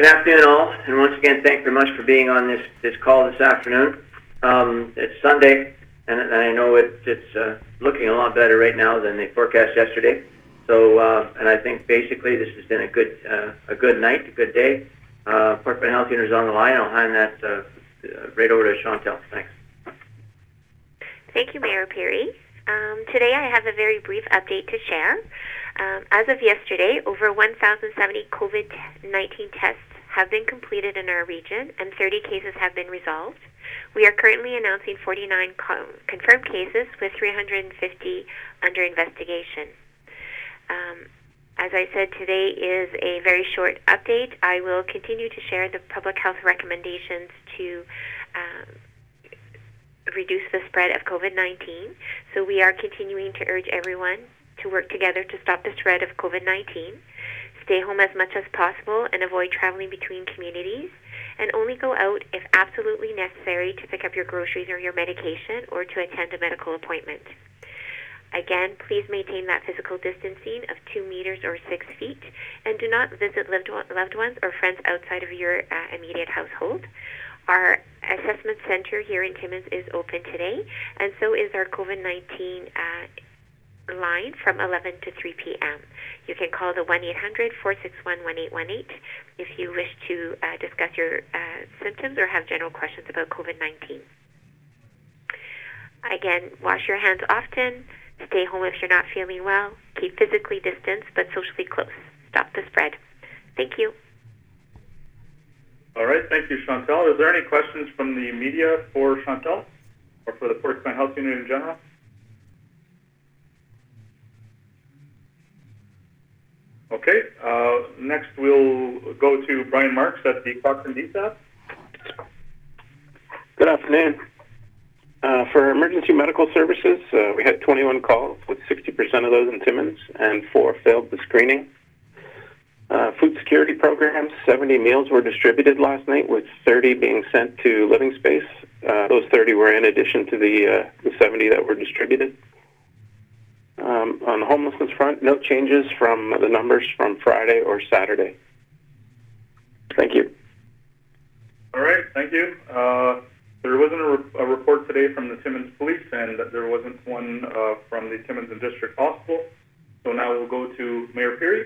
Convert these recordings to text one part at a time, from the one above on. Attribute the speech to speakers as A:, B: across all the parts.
A: Good afternoon, all, and once again, thank you very much for being on this call this afternoon. It's Sunday, and I know it's looking a lot better right now than the forecast yesterday. So, and I think basically this has been a good night, a good day. Portman Health Unit is on the line. I'll hand that right over to Chantal. Thanks.
B: Thank you, Mayor Perry. Today I have a very brief update to share. As of yesterday, over 1,070 COVID-19 tests have been completed in our region and 30 cases have been resolved. We are currently announcing 49 confirmed cases with 350 under investigation. As I said, today is a very short update. I will continue to share the public health recommendations to reduce the spread of COVID-19. So we are continuing to urge everyone to work together to stop the spread of COVID-19, stay home as much as possible and avoid traveling between communities, and only go out if absolutely necessary to pick up your groceries or your medication or to attend a medical appointment. Again, please maintain that physical distancing of 2 meters or 6 feet, and do not visit loved ones or friends outside of your immediate household. Our assessment center here in Timmins is open today, and so is our COVID-19 line from 11 to 3 p.m. You can call the 1-800-461-1818 if you wish to discuss your symptoms or have general questions about COVID-19. Again, wash your hands often, stay home if you're not feeling well, keep physically distanced but socially close. Stop the spread. Thank you.
C: All right, thank you, Chantal. Is there any questions from the media for Chantal or for the Porcupine Health Unit in general? Okay, next we'll go to Brian Marks at the Cochrane DSAP.
D: Good afternoon. For emergency medical services, we had 21 calls, with 60% of those in Timmins, and 4 failed the screening. Food security programs, 70 meals were distributed last night, with 30 being sent to Living Space. Those 30 were in addition to the 70 that were distributed. On the homelessness front, no changes from the numbers from Friday or Saturday. Thank you.
C: All right, thank you. There wasn't a report today from the Timmins Police, and there wasn't one from the Timmins and District Hospital. So now we'll go to Mayor Perry.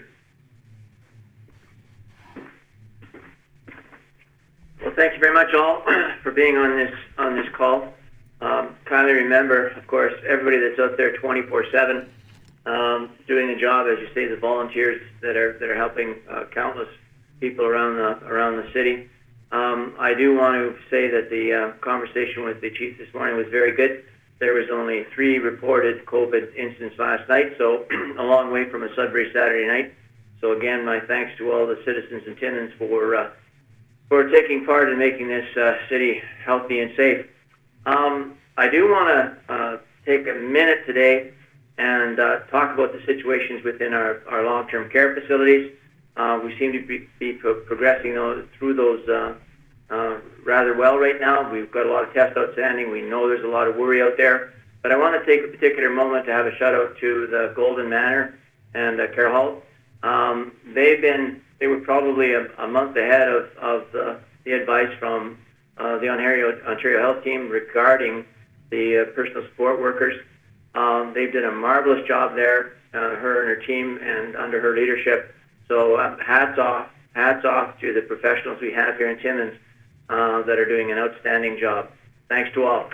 A: Well, thank you very much all for being on this call. Kindly remember, of course, everybody that's out there 24/7 doing the job, as you say, the volunteers that are helping countless people around the city. I do want to say that the conversation with the chief this morning was very good. There was only 3 reported COVID incidents last night, so a long way from a Sudbury Saturday night. So again, my thanks to all the citizens in Timmins for taking part in making this city healthy and safe. I do want to take a minute today and talk about the situations within our long-term care facilities. We seem to be progressing through those rather well right now. We've got a lot of tests outstanding. We know there's a lot of worry out there. But I want to take a particular moment to have a shout-out to the Golden Manor and Care Hall. They were probably a month ahead of the advice from the Ontario Health Team regarding the personal support workers. They've done a marvelous job there, her and her team, and under her leadership. So hats off to the professionals we have here in Timmins that are doing an outstanding job. Thanks to all.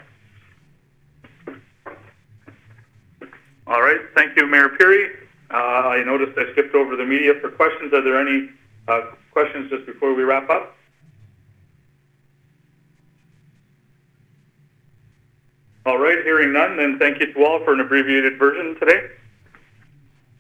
C: All right, thank you, Mayor Perry. I noticed I skipped over the media for questions. Are there any questions just before we wrap up? All right, hearing none, then thank you to all for an abbreviated version today.